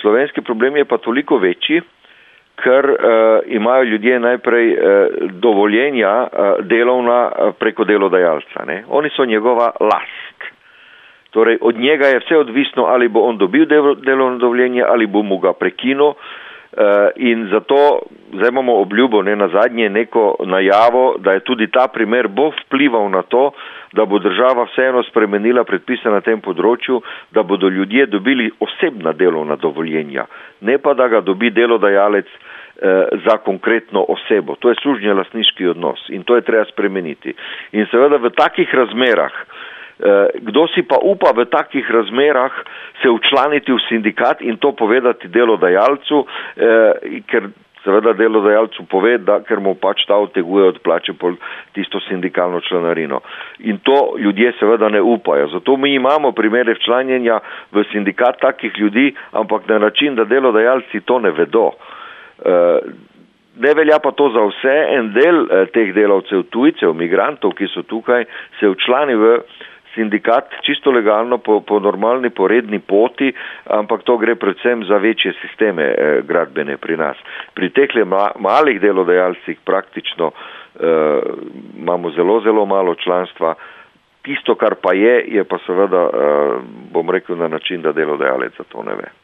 Slovenski problem je pa toliko večji, ker imajo ljudje najprej dovoljenja delovna preko delodajalca. Ne? Oni so njegova last. Torej, od njega je vse odvisno, ali bo on dobil delovno dovoljenje, ali bo mu ga prekinil. In zato zdaj imamo obljubo, na zadnje neko najavo, da je tudi ta primer bo vplival na to, da bo država vseeno spremenila predpise na tem področju, da bodo ljudje dobili osebna delovna dovoljenja, ne pa da ga dobi delodajalec za konkretno osebo. To je služnjelastniški odnos in to je treba spremeniti. In seveda v takih razmerah, kdo si pa upa v takih razmerah se včlaniti v sindikat in to povedati delodajalcu, ker seveda delodajalcu pove, da ker mu pač ta odteguje od plače tisto sindikalno članarino. In to ljudje seveda ne upajo. Zato mi imamo primere včlanjenja v sindikat takih ljudi, ampak na način, da delodajalci to ne vedo. Ne velja pa to za vse. En del teh delavcev, tujcev, migrantov, ki so tukaj, se včlani v sindikat čisto legalno po normalni, po redni poti, ampak to gre predvsem za večje sisteme gradbene pri nas. Pri teh malih delodajalcih praktično imamo zelo, zelo malo članstva. Tisto, kar pa je pa seveda, bom rekel, na način, da delodajalec za to ne ve.